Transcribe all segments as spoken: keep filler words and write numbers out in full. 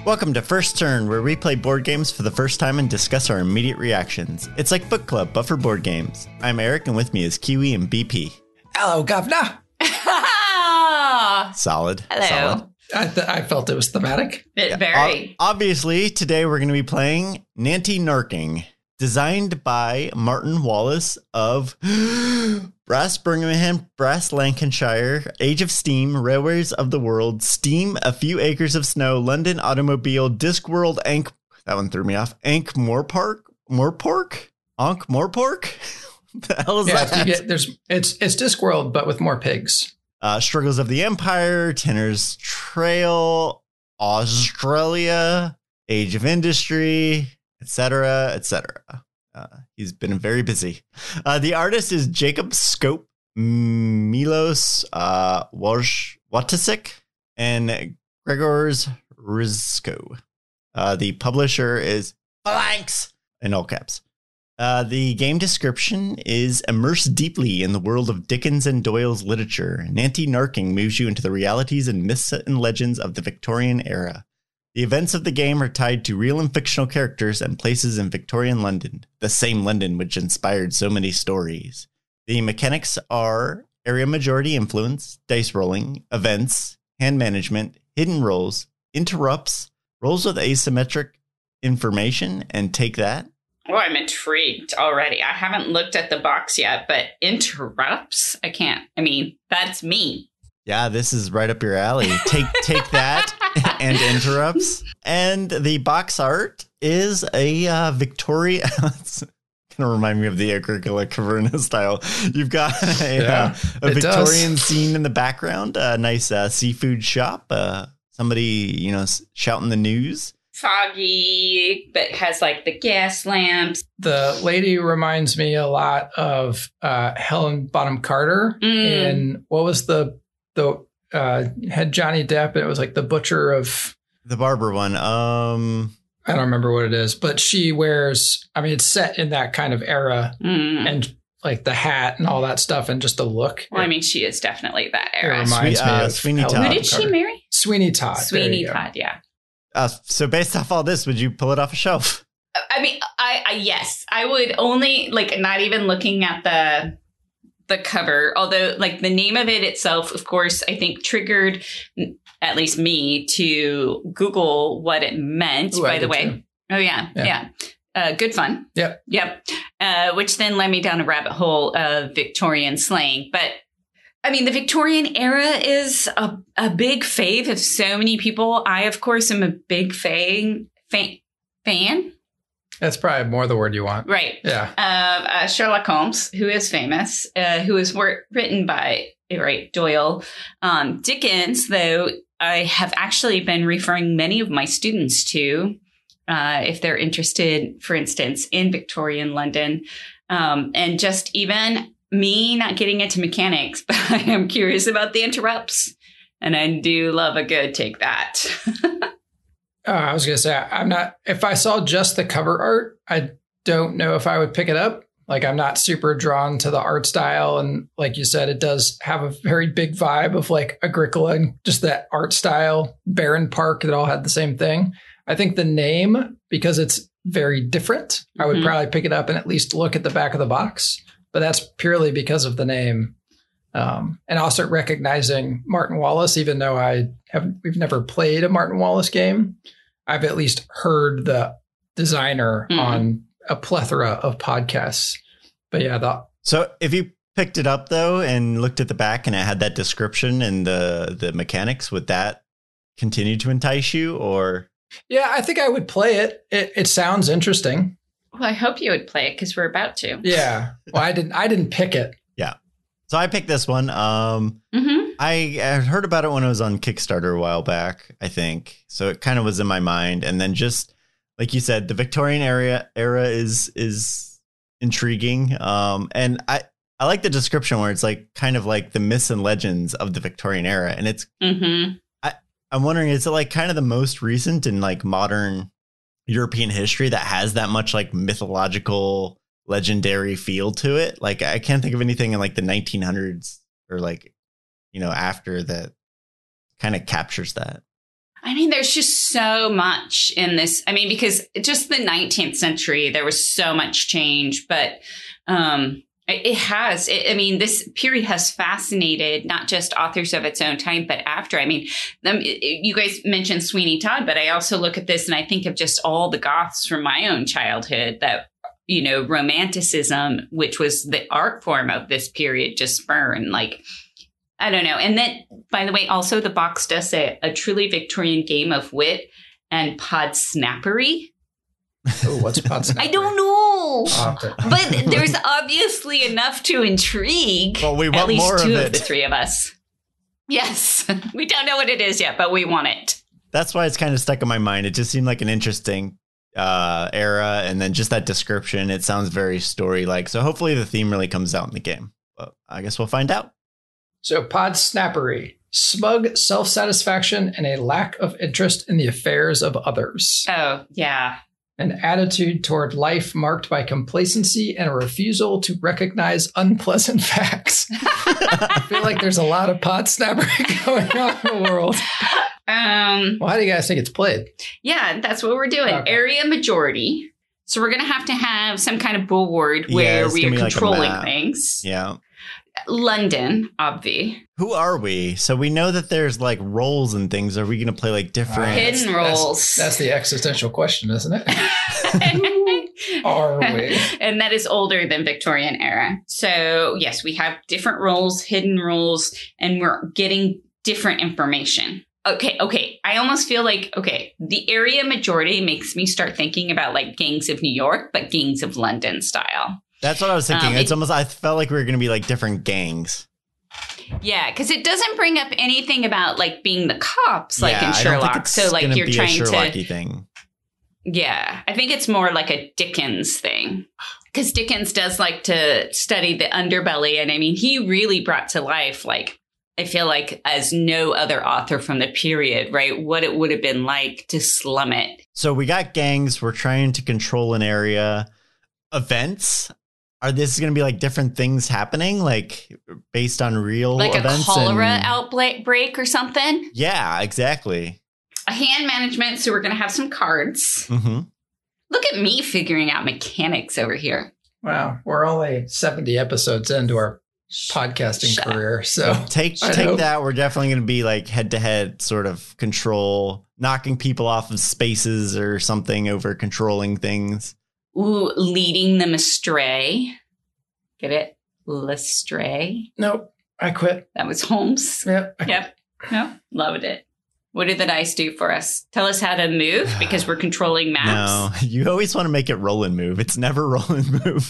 Welcome to First Turn, where we play board games for the first time and discuss our immediate reactions. It's like book club, but for board games. I'm Eric, and with me is Kiwi and B P. Hello, Governor. Solid. Hello. Solid. I, th- I felt it was thematic. It Yeah, very. o- obviously, today we're going to be playing Nanty Narking, designed by Martin Wallace of Brass Birmingham, Brass Lancashire, Age of Steam, Railways of the World, Steam, A Few Acres of Snow, London Automobile, Discworld, Ankh. That one threw me off. Ankh Moorpark? Moorpork? Ankh Moorpork? What the hell is Yeah, that? you get, there's it's it's Discworld, but with more pigs. Uh, Struggles of the Empire, Tanner's Trail, Australia, Age of Industry, et cetera, et cetera. Uh, he's been very busy. Uh, the artist is Jacob Scope, Milos uh, Woj- Watasik, and Gregors Rizko. Uh, the publisher is Phalanx, in all caps. Uh, the game description is immerse deeply in the world of Dickens and Doyle's literature. Nanty Narking moves you into the realities and myths and legends of the Victorian era. The events of the game are tied to real and fictional characters and places in Victorian London, the same London which inspired so many stories. The mechanics are area majority influence, dice rolling, events, hand management, hidden rolls, interrupts, rolls with asymmetric information, and take that. Oh, I'm intrigued already. I haven't looked at the box yet, but interrupts? I can't. I mean, that's me. Yeah, this is right up your alley. Take take that and interrupts. And the box art is a uh, Victoria. It's gonna remind me of the Agricola Caverna style. You've got a, Yeah, uh, a it Victorian does. scene in the background. A nice uh, seafood shop. Uh, somebody, you know, s- shouting the news. Foggy, but has like the gas lamps. The lady reminds me a lot of uh, Helen Bonham Carter. Mm. And what was the the uh, had Johnny Depp? And it was like the butcher of The barber one. Um, I don't remember what it is, but she wears. I mean, it's set in that kind of era, Mm. and like the hat and all that stuff, and just the look. Well, I mean, she is definitely that It era. reminds Swe- me uh, of Sweeney Helen Todd. Who Bonham did she Carter. marry? Sweeney Todd. There Sweeney you go. Todd, yeah. uh, so based off all this, would you pull it off a shelf? I mean, I, I yes, I would only like not even looking at the the cover. Although, like the name of it itself, of course, I think triggered n- at least me to Google what it meant. Ooh, I by the did way, too. oh yeah, Yeah. yeah, uh, good fun. Yep. Yep. Uh, which then led me down a rabbit hole of Victorian slang, but. I mean, the Victorian era is a, a big fave of so many people. I, of course, am a big fan. Fan? fan? That's probably more the word you want. Right. Yeah. Of uh, Sherlock Holmes, who is famous, uh, who is wor- written by right, Doyle. Um, Dickens, though, I have actually been referring many of my students to, uh, if they're interested, for instance, in Victorian London. Um, and just even me not getting into mechanics, but I am curious about the interrupts. And I do love a good take that. Uh, I was going to say, I'm not, if I saw just the cover art, I don't know if I would pick it up. Like, I'm not super drawn to the art style. And like you said, it does have a very big vibe of like Agricola and just that art style, Barron Park that all had the same thing. I think the name, because it's very different, I would Mhm. probably pick it up and at least look at the back of the box. But that's purely because of the name. Um, and I'll start recognizing Martin Wallace, even though I haven't, we've never played a Martin Wallace game. I've at least heard the designer Mhm. on a plethora of podcasts. But yeah, the, So if you picked it up though and looked at the back and it had that description and the the mechanics, would that continue to entice you? Or yeah, I think I would play it. It, it sounds interesting. Well, I hope you would play it because we're about to. Yeah. Well, I didn't. I didn't pick it. so I picked this one. Um, Mm-hmm. I, I heard about it when it was on Kickstarter a while back, I think. So it kind of was in my mind, and then just like you said, the Victorian era era is is intriguing. Um, and I I like the description where it's like kind of like the myths and legends of the Victorian era, and it's Mm-hmm. I'm wondering, is it like kind of the most recent in like modern European history that has that much like mythological, legendary feel to it? Like, I can't think of anything in like the nineteen hundreds or like, you know, after that kind of captures that. I mean, there's just so much in this. I mean, because just the nineteenth century, there was so much change, but um, it, it has. It, I mean, this period has fascinated not just authors of its own time, but after. I mean, them, you guys mentioned Sweeney Todd, but I also look at this and I think of just all the Goths from my own childhood that, you know, Romanticism, which was the art form of this period, just spurned. Like, I don't know. And then, by the way, also the box does say a truly Victorian game of wit and podsnappery. Oh, what's podsnappery? I don't know. But there's obviously enough to intrigue Well, we want at least more two of of, it. the three of us. Yes. We don't know what it is yet, but we want it. That's why it's kind of stuck in my mind. It just seemed like an interesting uh, era. And then just that description, it sounds very story-like. So hopefully the theme really comes out in the game. But I guess we'll find out. So podsnappery, smug self-satisfaction and a lack of interest in the affairs of others. Oh, yeah. An attitude toward life marked by complacency and a refusal to recognize unpleasant facts. I feel like there's a lot of podsnappery going on in the world. Um, Well, how do you guys think it's played? yeah, that's what we're doing. Okay. Area majority. So we're going to have to have some kind of bulwark Yeah, where it's we gonna are be like a controlling map. things. Yeah. London, obvi. Who are we? So we know that there's like roles and things. Are we going to play like different? Hidden That's- roles. That's the existential question, isn't it? Are we? And that is older than Victorian era. So yes, we have different roles, hidden roles, and we're getting different information. Okay, okay. I almost feel like, okay, the area majority makes me start thinking about like Gangs of New York, but Gangs of London style. That's what I was thinking. Um, it's it- almost, I felt like we were going to be like different gangs. Yeah, because it doesn't bring up anything about like being the cops, like Yeah, in I don't think Sherlock. it's So like gonna you're be a trying to, Sherlock-y thing. yeah, I think it's more like a Dickens thing. Because Dickens does like to study the underbelly. And I mean, he really brought to life, like, I feel like as no other author from the period, right? What it would have been like to slum it. So we got gangs. We're trying to control an area. Events. Are this going to be like different things happening, like based on real Like a events? cholera and- outbreak or something. Yeah, exactly. A hand management. So we're going to have some cards. hmm Look at me figuring out mechanics over here. Wow, we're only seventy episodes into our podcasting Shut up. career, so Take I take hope- that. We're definitely going to be like head to head sort of control, knocking people off of spaces or something over controlling things. Ooh, leading them astray. Get it? Lestray. nope, I quit. That was Holmes. Yep. I quit. Yep. No, loved it. What did the dice do for us? Tell us how to move because we're controlling No, maps. you always want to make it roll and move. It's never roll and move.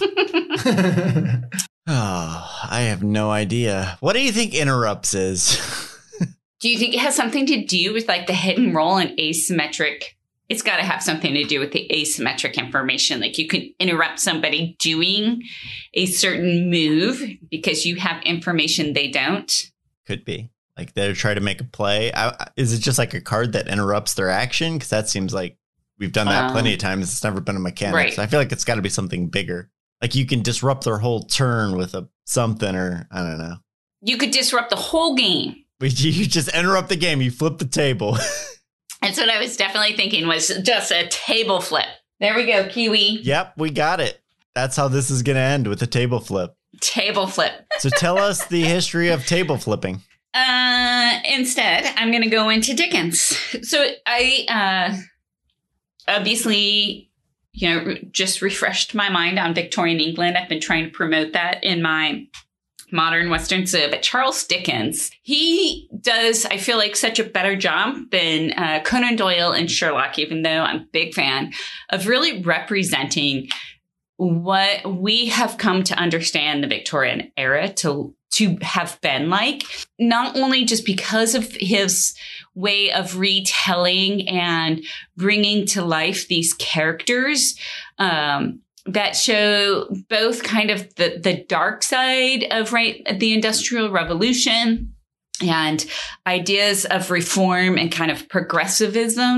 Oh, I have no idea. What do you think interrupts is? Do you think it has something to do with like the hidden roll and asymmetric? It's got to have something to do with the asymmetric information. Like you can interrupt somebody doing a certain move because you have information they don't. Could be. Like they're trying to make a play. I, is it just like a card that interrupts their action? Because that seems like we've done that Um, plenty of times. It's never been a mechanic. right. So I feel like it's got to be something bigger. Like you can disrupt their whole turn with a something or I don't know. You could disrupt the whole game. But you just interrupt the game. You flip the table. That's what I was definitely thinking was just a table flip. There we go, Kiwi. Yep, we got it. That's how this is going to end, with a table flip. Table flip. So tell us the history of table flipping. Uh, instead, I'm going to go into Dickens. So I uh, obviously, you know, just refreshed my mind on Victorian England. I've been trying to promote that in my modern Western Civ. But Charles Dickens, he does, I feel like, such a better job than uh, Conan Doyle and Sherlock, even though I'm a big fan, of really representing what we have come to understand the Victorian era to to have been like, not only just because of his way of retelling and bringing to life these characters um, that show both kind of the, the dark side of right the Industrial Revolution and ideas of reform and kind of progressivism,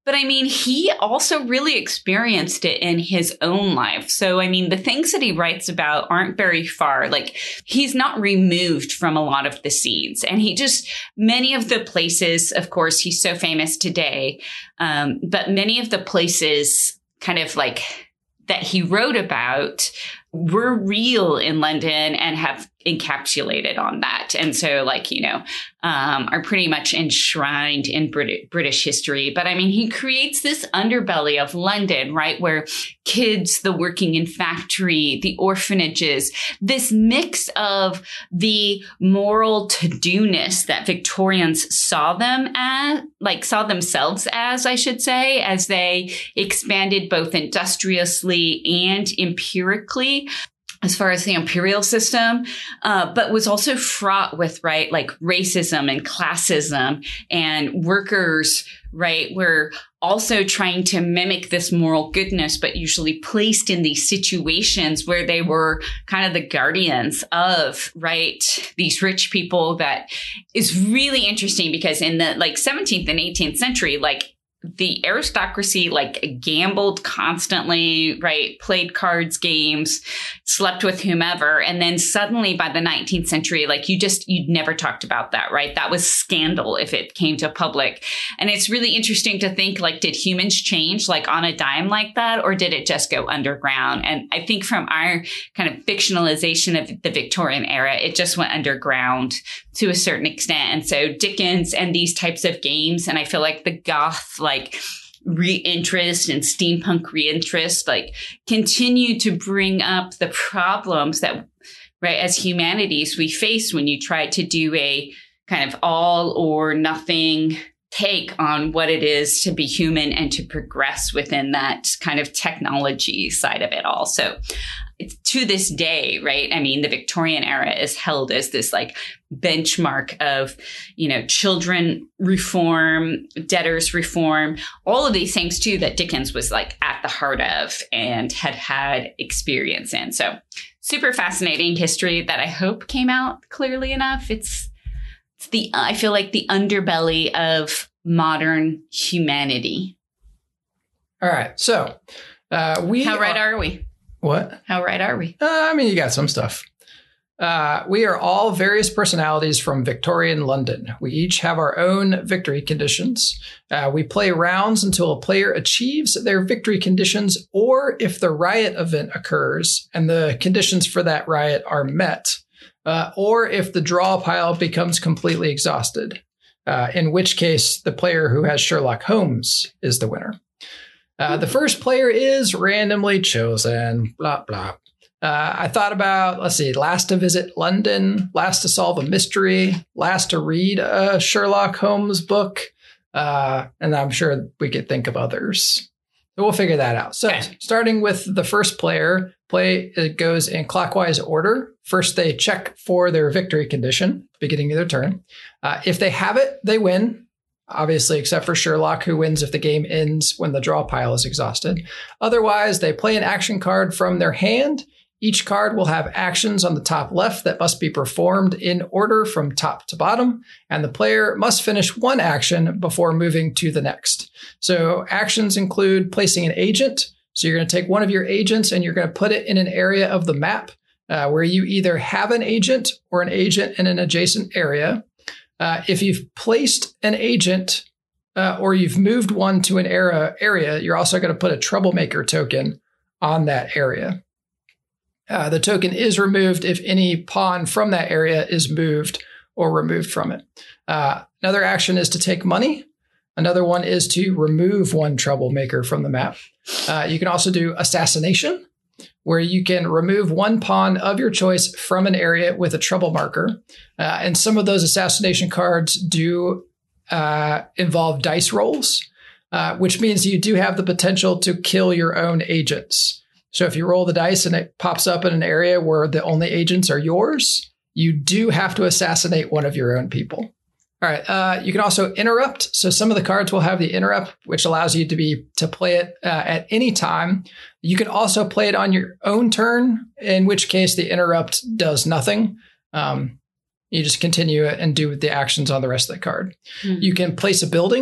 But I mean, he also really experienced it in his own life. So, I mean, the things that he writes about aren't very far. Like, he's not removed from a lot of the scenes. And he just, many of the places, of course, he's so famous today. Um, but many of the places kind of like that he wrote about were real in London and have encapsulated on that. And so, like, you know, um, are pretty much enshrined in Brit- British history. But I mean, he creates this underbelly of London, right? Where kids, the working in factory, the orphanages, this mix of the moral to-do-ness that Victorians saw them as, like saw themselves as, I should say, as they expanded both industriously and empirically, as far as the imperial system, uh, but was also fraught with, right, like racism and classism, and workers, right, were also trying to mimic this moral goodness, but usually placed in these situations where they were kind of the guardians of, right, these rich people. That is really interesting because in the like seventeenth and eighteenth century, like, the aristocracy, like, gambled constantly, right? Played cards, games, slept with whomever. And then suddenly by the nineteenth century, like, you just, you'd never talked about that, right? That was scandal if it came to public. And it's really interesting to think, like, did humans change, like, on a dime like that? Or did it just go underground? And I think from our kind of fictionalization of the Victorian era, it just went underground to a certain extent. And so Dickens and these types of games, and I feel like the goth, like, like reinterest and steampunk reinterest, like, continue to bring up the problems that, right, as humanities we face when you try to do a kind of all or nothing take on what it is to be human and to progress within that kind of technology side of it all. So to this day, right, I mean, the Victorian era is held as this, like, benchmark of, you know, children reform, debtors reform, all of these things too that Dickens was, like, at the heart of and had had experience in. So super fascinating history that I hope came out clearly enough. It's, it's the, I feel like the underbelly of modern humanity. All right. So uh, we How right are, are we? What? How right are we? Uh, I mean, you got some stuff. Uh, we are all various personalities from Victorian London. We each have our own victory conditions. Uh, we play rounds until a player achieves their victory conditions, or if the riot event occurs and the conditions for that riot are met, uh, or if the draw pile becomes completely exhausted, uh, in which case the player who has Sherlock Holmes is the winner. Uh, the first player is randomly chosen, blah, blah. Uh, I thought about, let's see, last to visit London, last to solve a mystery, last to read a Sherlock Holmes book. Uh, and I'm sure we could think of others. So we'll figure that out. So okay. Starting with the first player, play it goes in clockwise order. First, they check for their victory condition, beginning of their turn. Uh, if they have it, they win. Obviously, except for Sherlock, who wins if the game ends when the draw pile is exhausted. Otherwise, they play an action card from their hand. Each card will have actions on the top left that must be performed in order from top to bottom, and the player must finish one action before moving to the next. So actions include placing an agent. So you're going to take one of your agents and you're going to put it in an area of the map uh, where you either have an agent or an agent in an adjacent area. Uh, if you've placed an agent uh, or you've moved one to an era, area, you're also going to put a troublemaker token on that area. Uh, the token is removed if any pawn from that area is moved or removed from it. Uh, another action is to take money. Another one is to remove one troublemaker from the map. Uh, you can also do assassination, where you can remove one pawn of your choice from an area with a trouble marker. Uh, and some of those assassination cards do uh, involve dice rolls, uh, which means you do have the potential to kill your own agents. So if you roll the dice and it pops up in an area where the only agents are yours, you do have to assassinate one of your own people. All right. Uh, you can also interrupt. So some of the cards will have the interrupt, which allows you to be to play it uh, at any time. You can also play it on your own turn, in which case the interrupt does nothing. Um, you just continue it and do the actions on the rest of the card. Mm-hmm. You can place a building.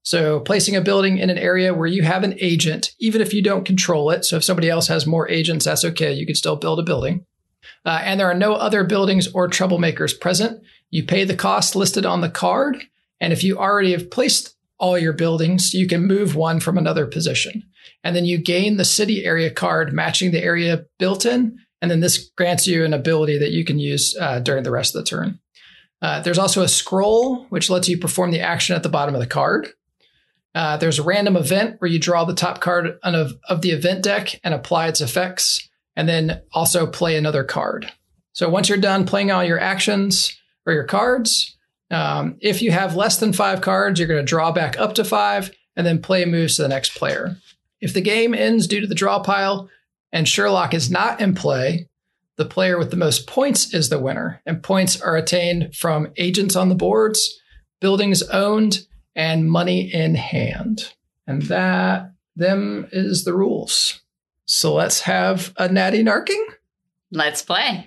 So placing a building in an area where you have an agent, even if you don't control it. So if somebody else has more agents, that's okay. You can still build a building. Uh, and there are no other buildings or troublemakers present. You pay the cost listed on the card. And if you already have placed all your buildings, you can move one from another position. And then you gain the city area card matching the area built in. And then this grants you an ability that you can use uh, during the rest of the turn. Uh, there's also a scroll, which lets you perform the action at the bottom of the card. Uh, there's a random event where you draw the top card of, of the event deck and apply its effects, and then also play another card. So once you're done playing all your actions or your cards, um, if you have less than five cards, you're going to draw back up to five and then play moves to the next player. If the game ends due to the draw pile and Sherlock is not in play, the player with the most points is the winner, and points are attained from agents on the boards, buildings owned, and money in hand. And that, them is the rules. So let's have a natty narking. Let's play.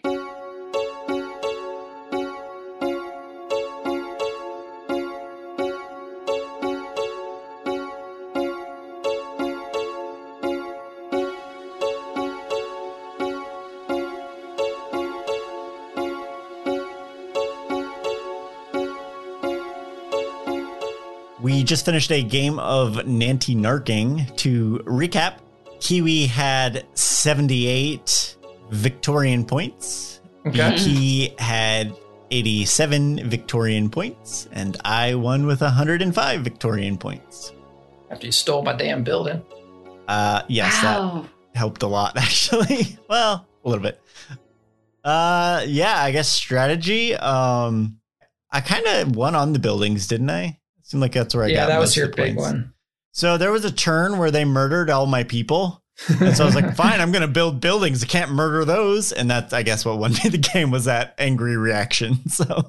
We just finished a game of Nanty Narking. To recap, Kiwi had seventy-eight Victorian points. Okay. B P had eighty-seven Victorian points, and I won with one hundred five Victorian points. After you stole my damn building. Uh, yes, Wow. that helped a lot, actually. Well, a little bit. Uh, yeah, I guess strategy. Um, I kind of won on the buildings, didn't I? Seemed like that's where I yeah, got that was most your of the big points. one. So there was a turn where they murdered all my people. And so I was like, fine, I'm going to build buildings. I can't murder those. And that's, I guess, what won me the game was that angry reaction. So,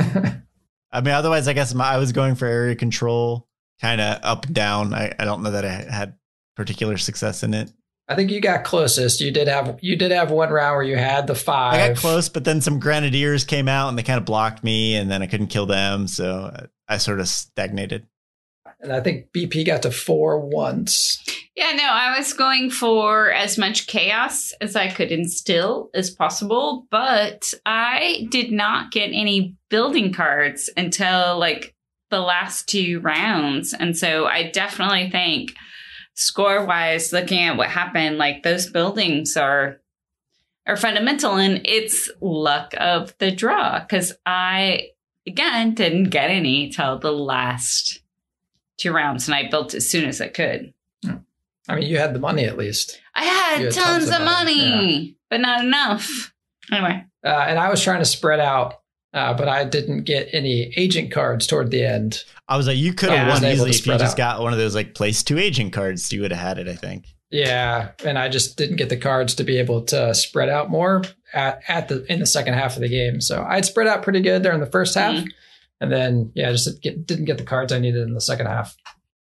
I mean, otherwise, I guess my, I was going for area control, kind of up and down. I, I don't know that I had particular success in it. I think you got closest. You did have you did have one round where you had the five. I got close, but then some grenadiers came out and they kind of blocked me, and then I couldn't kill them. So I, I sort of stagnated. And I think B P got to four once. Yeah, no, I was going for as much chaos as I could instill as possible, but I did not get any building cards until like the last two rounds. And so I definitely think score wise, looking at what happened, like those buildings are are fundamental, and it's luck of the draw because I again didn't get any till the last two rounds, and I built as soon as I could. I mean, you had the money at least. I had, You had tons, tons of of money, money, yeah. but not enough. Anyway, Uh, and I was trying to spread out, uh, but I didn't get any agent cards toward the end. I was like, you could have Yeah, I won was able easily to if you spread just out. got one of those like place two agent cards. You would have had it, I think. Yeah, and I just didn't get the cards to be able to spread out more at, at the in the second half of the game. So I'd spread out pretty good during the first half, Mhm. and then yeah, just didn't get, didn't get the cards I needed in the second half.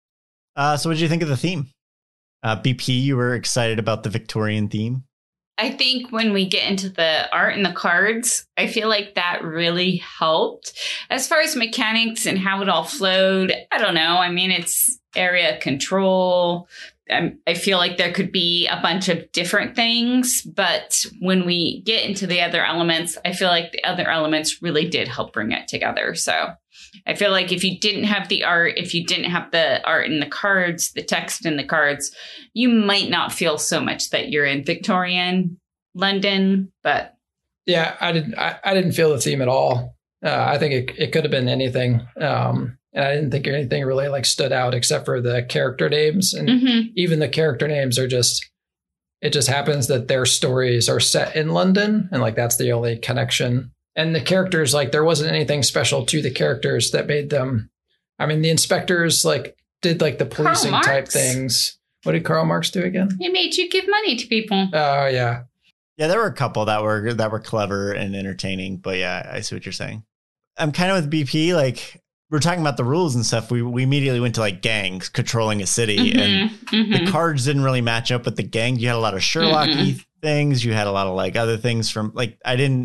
Uh, so what did you think of the theme? Uh, B P, you were excited about the Victorian theme. I think when we get into the art and the cards, I feel like that really helped. As far as mechanics and how it all flowed, I don't know. I mean, it's area control. Um, I feel like there could be a bunch of different things, but when we get into the other elements, I feel like the other elements really did help bring it together. So I feel like if you didn't have the art, if you didn't have the art in the cards, the text in the cards, you might not feel so much that you're in Victorian London, but Yeah, I didn't. I, I didn't feel the theme at all. Uh, I think it it could have been anything, um, and I didn't think anything really like stood out except for the character names, and mhm. even the character names are just. It just happens that their stories are set in London, and like that's the only connection. And the characters, like there wasn't anything special to the characters that made them. I mean, the inspectors like did like the policing type Marx. things. What did Karl Marx do again? It made you give money to people. Oh yeah. Yeah, there were a couple that were that were clever and entertaining, but yeah, I see what you're saying. I'm kind of with B P. Like we're talking about the rules and stuff. We we immediately went to like gangs controlling a city, and Mhm, mhm. the cards didn't really match up with the gang. You had a lot of Sherlock-y Mm-mm. things. You had a lot of like other things from like I didn't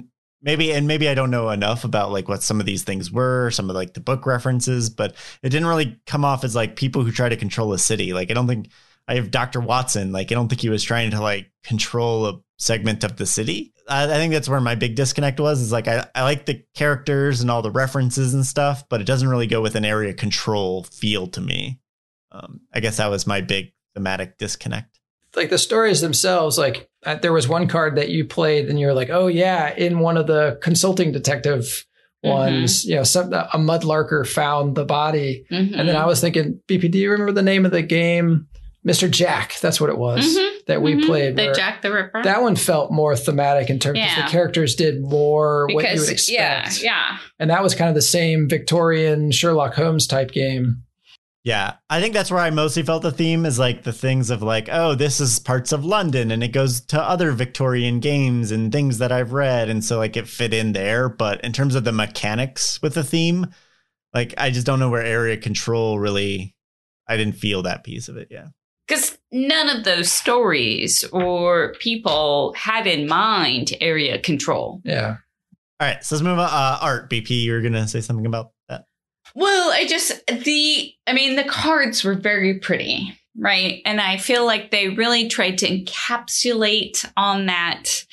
maybe, and maybe I don't know enough about like what some of these things were, some of like the book references, but it didn't really come off as like people who try to control a city. Like, I don't think I have Doctor Watson. Like, I don't think he was trying to like control a segment of the city. I, I think that's where my big disconnect was, is like, I, I like the characters and all the references and stuff, but it doesn't really go with an area control feel to me. Um, I guess that was my big thematic disconnect. Like the stories themselves, like uh, there was one card that you played and you're like, oh yeah, in one of the consulting detective ones, mm-hmm. you know, some, a mudlarker found the body. Mm-hmm. And then I was thinking, B P, do you remember the name of the game? Mister Jack, that's what it was mm-hmm. that we mm-hmm. played. The Jack the Ripper. That one felt more thematic in terms yeah. of the characters did more because, what you would expect. Yeah, yeah. And that was kind of the same Victorian Sherlock Holmes type game. Yeah, I think that's where I mostly felt the theme is like the things of like, oh, this is parts of London and it goes to other Victorian games and things that I've read. And so like it fit in there. But in terms of the mechanics with the theme, like I just don't know where area control really, I didn't feel that piece of it. Yeah. Because none of those stories or people had in mind area control. Yeah. All right. So let's move on. Uh, Art, B P, you were going to say something about that? Well, I just, the, I mean, the cards were very pretty, right? And I feel like they really tried to encapsulate on that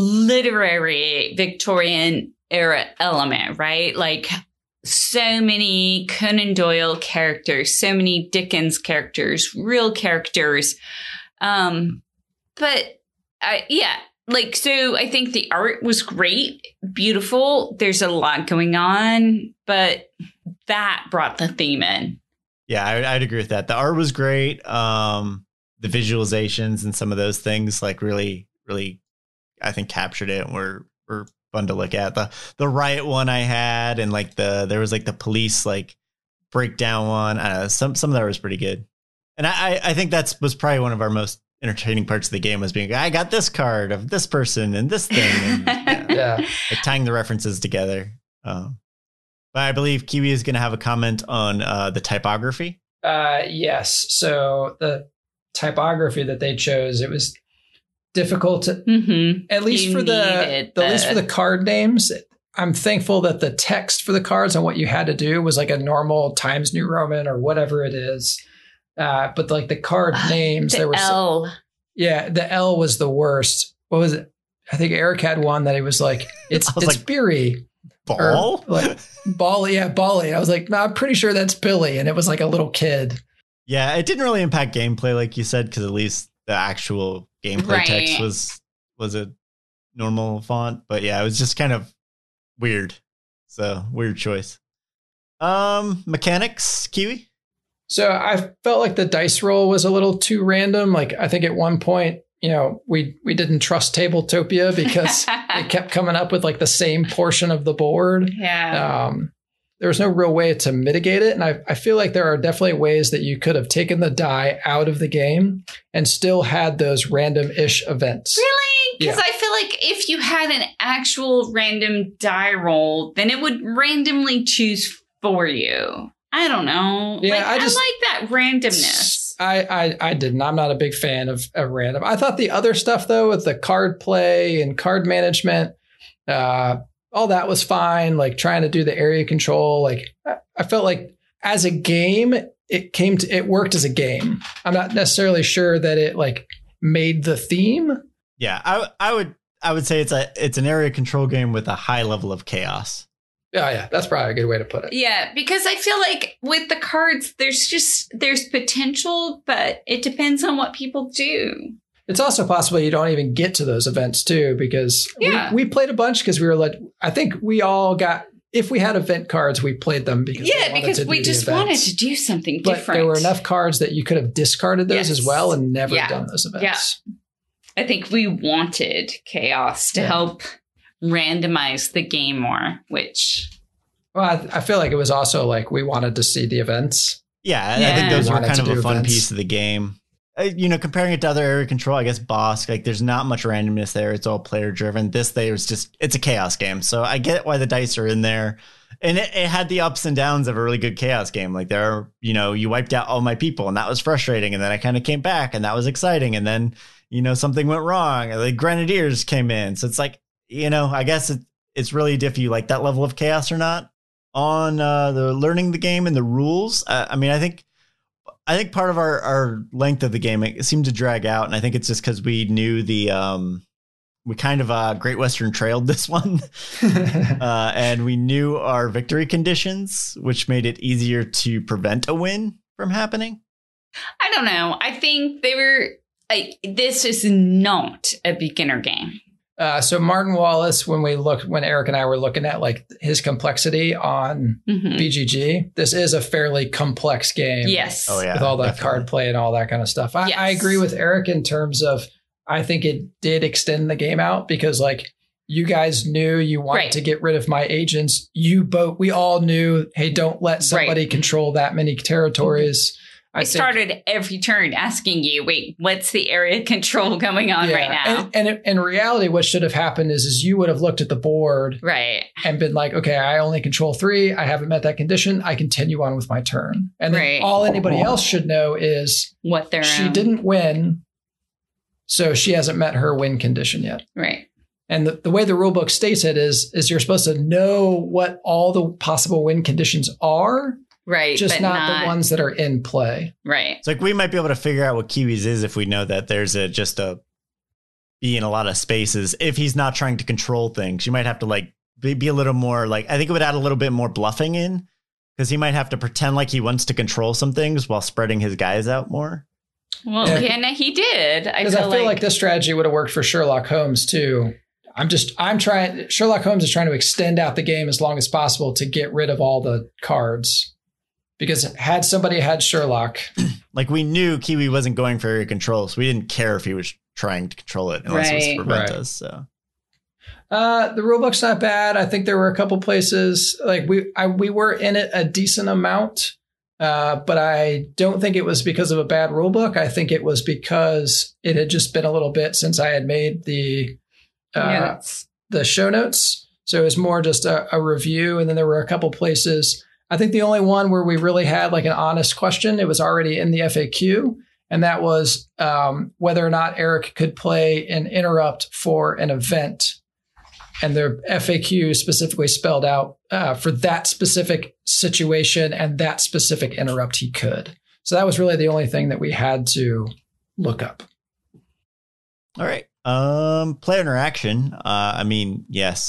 literary Victorian era element, right? Like so many Conan Doyle characters, so many Dickens characters, real characters. Um, but I, yeah. Like, so I think the art was great, beautiful. There's a lot going on, but that brought the theme in. Yeah, I, I'd agree with that. The art was great. Um, the visualizations and some of those things, like really, really, I think captured it and were, were fun to look at. The the riot one I had, and like the there was like the police like breakdown one. I don't know, some some of that was pretty good. And I I think that's was probably one of our most entertaining parts of the game, was being, I got this card of this person and this thing. And, yeah, yeah. Like tying the references together. Um, but I believe Kiwi is going to have a comment on uh, the typography. Uh, yes. So the typography that they chose, it was difficult to, mm-hmm. at least you for the, the, at least for the card names. I'm thankful that the text for the cards and what you had to do was like a normal Times New Roman or whatever it is. Uh, but like the card names, the there was L. Yeah, the L was the worst. What was it? I think Eric had one that he was like, it's was it's like, Beery. Ball? Like Bally, yeah, Bally. I was like, no, I'm pretty sure that's Billy. And it was like a little kid. Yeah, it didn't really impact gameplay, like you said, because at least the actual gameplay right. text was was a normal font. But yeah, it was just kind of weird. So weird choice. Um, mechanics, Kiwi? So I felt like the dice roll was a little too random. Like I think at one point, you know, we we didn't trust Tabletopia because it kept coming up with like the same portion of the board. Yeah. Um, there was no real way to mitigate it. And I, I feel like there are definitely ways that you could have taken the die out of the game and still had those random-ish events. Really? Because Yeah. I feel like if you had an actual random die roll, then it would randomly choose for you. I don't know. Yeah, like, I just- I like that randomness. I, I I didn't. I'm not a big fan of, of random. I thought the other stuff, though, with the card play and card management, uh, all that was fine. Like trying to do the area control. Like I, I felt like as a game, it came to it worked as a game. I'm not necessarily sure that it like made the theme. Yeah, I I would I would say it's a it's an area control game with a high level of chaos. Yeah, yeah, that's probably a good way to put it. Yeah, because I feel like with the cards, there's just there's potential, but it depends on what people do. It's also possible you don't even get to those events too, because Yeah. we, we played a bunch because we were like, I think we all got, if we had event cards, we played them because we Yeah, wanted because to we do the just wanted events. to do something But different. there were enough cards that you could have discarded those Yes. as well and never Yeah. done those events. I think we wanted chaos to Yeah. help randomize the game more, which Well, I, I feel like it was also like we wanted to see the events. Yeah, I Yeah. think those were Wanted kind to of a do fun events. piece of the game. Uh, you know, comparing it to other area control, I guess Bosk, like there's not much randomness there. It's all player driven. This there was just, it's a chaos game. So I get why the dice are in there. And it, it had the ups and downs of a really good chaos game. Like there are, you know, you wiped out all my people and that was frustrating. And then I kind of came back and that was exciting. And then, you know, something went wrong. And the Grenadiers came in. So it's like, you know, I guess it, it's really if you like that level of chaos or not on uh, the learning the game and the rules. Uh, I mean, I think I think part of our, our length of the game, it seemed to drag out. And I think it's just because we knew the um, we kind of uh, Great Western trailed this one uh, and we knew our victory conditions, which made it easier to prevent a win from happening. I don't know. I think they were like, this is not a beginner game. Uh, so Martin Wallace, when we looked, when Eric and I were looking at like his complexity on mm-hmm. B G G, this is a fairly complex game. Yes. Oh, yeah, with all the definitely. card play and all that kind of stuff. I, yes. I agree with Eric in terms of, I think it did extend the game out because like you guys knew you wanted right. to get rid of my agents. You both, we all knew, hey, don't let somebody right. control that many territories. Mm-hmm. I, I started think, every turn asking you, wait, what's the area control going on yeah, right now? And, and in reality, what should have happened is, is you would have looked at the board right. and been like, okay, I only control three. I haven't met that condition. I continue on with my turn. And then right. all anybody else should know is what they're she didn't win. So she hasn't met her win condition yet. Right. And the, the way the rule book states it is, is you're supposed to know what all the possible win conditions are. Right. Just not, not the ones that are in play. Right. It's like we might be able to figure out what Kiwi's is if we know that there's a just a be in a lot of spaces. If he's not trying to control things, you might have to like be, be a little more like I think it would add a little bit more bluffing in because he might have to pretend like he wants to control some things while spreading his guys out more. Well, yeah, yeah no, he did. Because I, I feel like, like this strategy would have worked for Sherlock Holmes, too. I'm just I'm trying. Sherlock Holmes is trying to extend out the game as long as possible to get rid of all the cards. Because had somebody had Sherlock, like we knew Kiwi wasn't going for area control, so we didn't care if he was trying to control it unless right. it was to prevent right. us. So, uh, the rulebook's not bad. I think there were a couple places like we I, we were in it a decent amount, uh, but I don't think it was because of a bad rulebook. I think it was because it had just been a little bit since I had made the uh, the show notes, so it was more just a, a review, and then there were a couple places. I think the only one where we really had like an honest question, it was already in the F A Q, and that was um, whether or not Eric could play an interrupt for an event. And the F A Q specifically spelled out uh, for that specific situation and that specific interrupt he could. So that was really the only thing that we had to look up. All right. Um, player interaction. Uh, I mean, yes.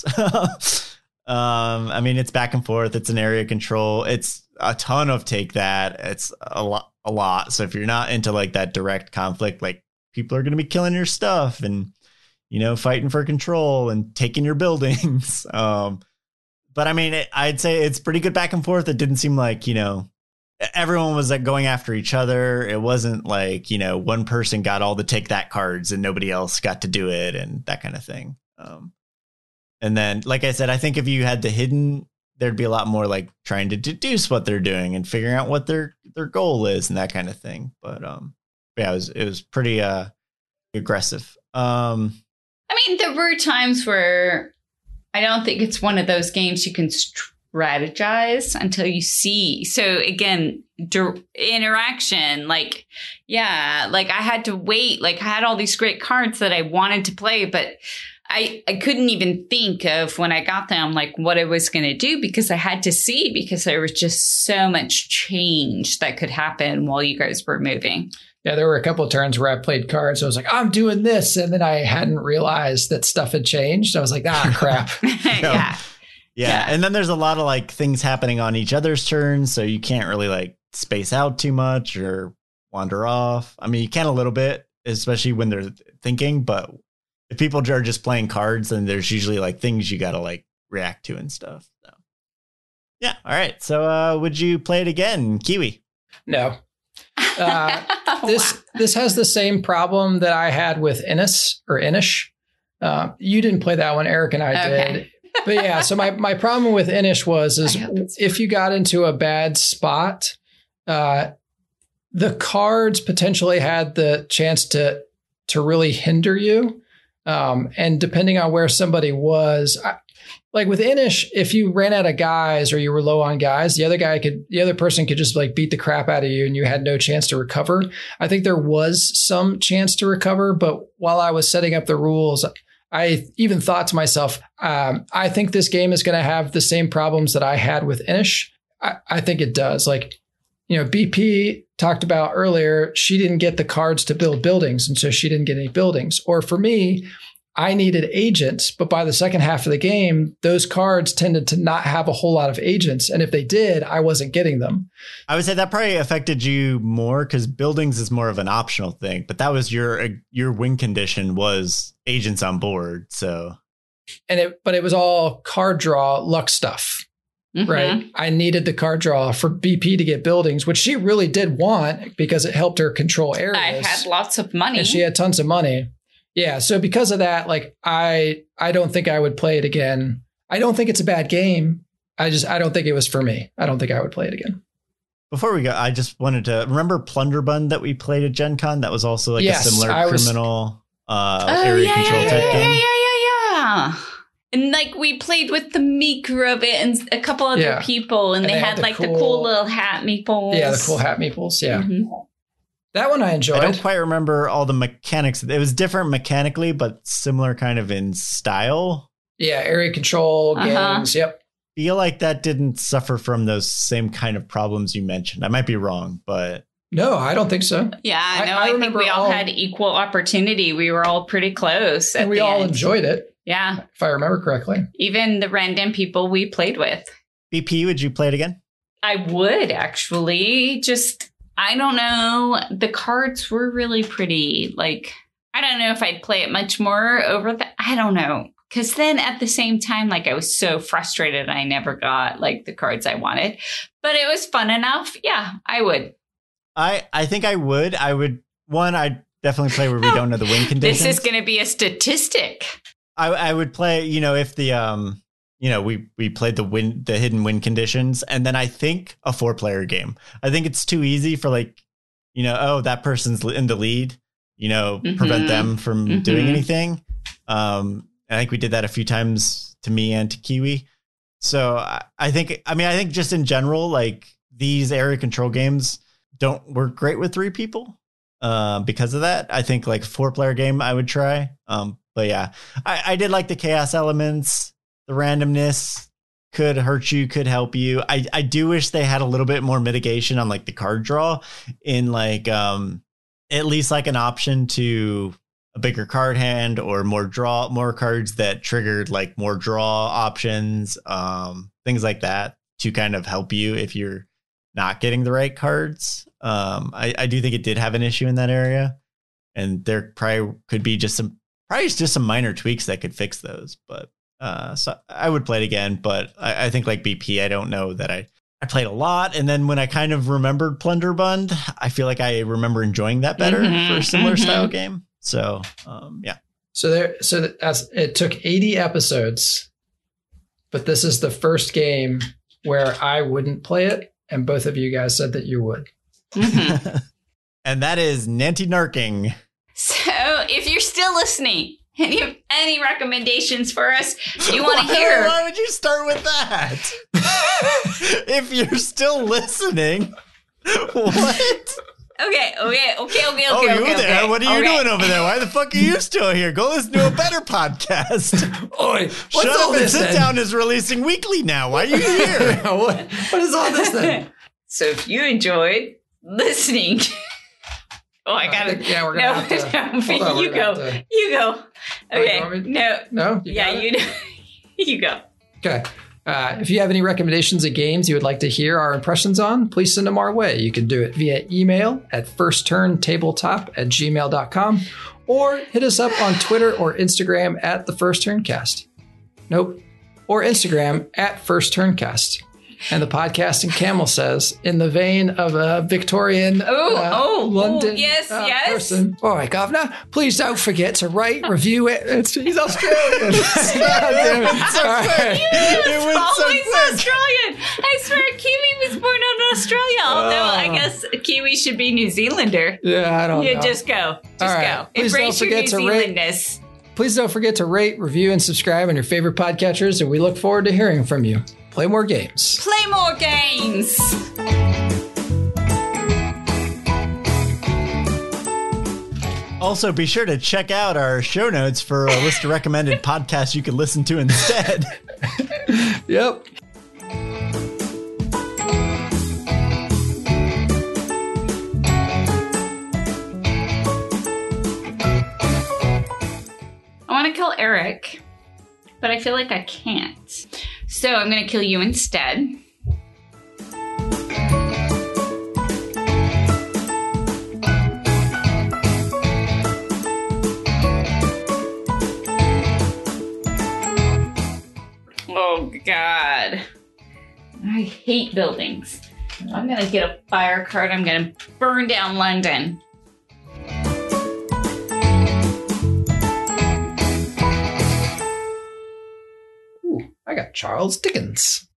Um, I mean, it's back and forth. It's an area control. It's a ton of take that. It's a lot, a lot. So if you're not into like that direct conflict, like people are going to be killing your stuff and, you know, fighting for control and taking your buildings. um, but I mean, it, I'd say it's pretty good back and forth. It didn't seem like, you know, everyone was like going after each other. It wasn't like, you know, one person got all the take that cards and nobody else got to do it and that kind of thing. Um, And then, like I said, I think if you had the hidden, there'd be a lot more like trying to deduce what they're doing and figuring out what their their goal is and that kind of thing. But um, yeah, it was it was pretty uh aggressive. Um, I mean, there were times where I don't think it's one of those games you can strategize until you see. So again, der- interaction, like yeah, like I had to wait. Like I had all these great cards that I wanted to play, but I, I couldn't even think of when I got them, like what I was going to do because I had to see because there was just so much change that could happen while you guys were moving. Yeah, there were a couple of turns where I played cards. I was like, I'm doing this. And then I hadn't realized that stuff had changed. I was like, ah, crap. yeah. yeah. Yeah. And then there's a lot of like things happening on each other's turns. So you can't really like space out too much or wander off. I mean, you can a little bit, especially when they're thinking, but if people are just playing cards, then there's usually like things you got to like react to and stuff. So, yeah. All right. So, uh, would you play it again, Kiwi? No. Uh, this this has the same problem that I had with Innis or Inish. Uh, you didn't play that one. Eric and I okay. did. But yeah, so my, my problem with Inish was is if you got into a bad spot, uh, the cards potentially had the chance to to really hinder you. Um, and depending on where somebody was, I, like with Inish, if you ran out of guys or you were low on guys, the other guy could, the other person could just like beat the crap out of you and you had no chance to recover. I think there was some chance to recover, but while I was setting up the rules, I even thought to myself, um, I think this game is going to have the same problems that I had with Inish. I, I think it does. Like, you know, B P talked about earlier, she didn't get the cards to build buildings, and so she didn't get any buildings. Or for me, I needed agents, but by the second half of the game, those cards tended to not have a whole lot of agents. And if they did, I wasn't getting them. I would say that probably affected you more because buildings is more of an optional thing, but that was your, your win condition was agents on board. So, and it, but it was all card draw luck stuff, mm-hmm. right? I needed the card draw for B P to get buildings, which she really did want because it helped her control areas. I had lots of money. And she had tons of money. Yeah, so because of that, like I I don't think I would play it again. I don't think it's a bad game. I just I don't think it was for me. I don't think I would play it again. Before we go, I just wanted to remember Plunderbund that we played at Gen Con. That was also like yes, a similar I criminal was, uh, oh, area yeah, control yeah, type yeah, game. Yeah, yeah, yeah, yeah. And like we played with the maker of it and a couple other yeah. people, and, and they, they, had, had the like cool, the cool little hat meeples. Yeah, the cool hat meeples. Yeah. Mm-hmm. That one I enjoyed. I don't quite remember all the mechanics. It was different mechanically, but similar kind of in style. Yeah, area control uh-huh. games. Yep. Feel like that didn't suffer from those same kind of problems you mentioned. I might be wrong, but no, I don't think so. Yeah, no, I, I, I think we all, all had equal opportunity. We were all pretty close, and we all end. enjoyed it. Yeah, if I remember correctly. Even the random people we played with. B P, would you play it again? I would actually. Just. I don't know. The cards were really pretty. Like, I don't know if I'd play it much more over the, I don't know. Because then at the same time, like I was so frustrated I never got like the cards I wanted. But it was fun enough. Yeah, I would. I, I think I would. I would. One, I'd definitely play where we don't know the win conditions. This is going to be a statistic. I, I would play, you know, if the... um. You know, we we played the win, the hidden win conditions, and then I think a four player game. I think it's too easy for like, you know, oh, that person's in the lead, you know, mm-hmm. prevent them from mm-hmm. doing anything. Um, I think we did that a few times to me and to Kiwi. So I, I think, I mean, I think just in general, like these area control games don't work great with three people uh, because of that. I think like four player game I would try. Um, but yeah, I, I did like the chaos elements. The randomness could hurt you, could help you. I, I do wish they had a little bit more mitigation on like the card draw in like um at least like an option to a bigger card hand or more draw, more cards that triggered like more draw options, um, things like that to kind of help you if you're not getting the right cards. Um, I, I do think it did have an issue in that area, and there probably could be just some probably just some minor tweaks that could fix those, but. Uh, so I would play it again, but I, I think like B P, I don't know that I, I played a lot. And then when I kind of remembered Plunderbund, I feel like I remember enjoying that better mm-hmm, for a similar mm-hmm. style game. So, um, yeah. So there, so that's, it took eighty episodes, but this is the first game where I wouldn't play it. And both of you guys said that you would. Mm-hmm. And that is Nanty Narking. So if you're still listening, Any any recommendations for us you want to hear? Why would you start with that? If you're still listening, what? Okay, okay, okay, okay, oh, okay. you okay, there? okay. What are you okay. doing over there? Why the fuck are you still here? Go listen to a better podcast. Oi, Shut up and Sit then? Down is releasing weekly now. Why are you here? what, what is all this then? So if you enjoyed listening... Oh, I got it. Yeah, we're gonna no, have to. No, on, you go. To, you go. Okay. Oh, you no. No. You yeah, you. You go. Okay. Uh, if you have any recommendations of games you would like to hear our impressions on, please send them our way. You can do it via email at firstturntabletop at gmail dot com or hit us up on Twitter or Instagram at the First Turncast. Nope. Or Instagram at First Turncast. And the podcasting camel says, in the vein of a Victorian oh, uh, oh, London oh, yes, uh, yes. person. All right, Governor, please don't forget to rate, review it. It's, he's Australian. God damn it. It's so quick. It was always so Australian. I swear Kiwi was born in Australia, although uh, I guess Kiwi should be New Zealander. Yeah, I don't you know. Just go. Just All right. go. Please Embrace don't forget your New to rate. Zealandness. Please don't forget to rate, review, and subscribe on your favorite podcatchers, and we look forward to hearing from you. Play more games. Play more games. Also, be sure to check out our show notes for a list of recommended podcasts you could listen to instead. Yep. I want to kill Eric, but I feel like I can't. So I'm going to kill you instead. Oh, God. I hate buildings. I'm going to get a fire card. I'm going to burn down London. Ooh, I got Charles Dickens.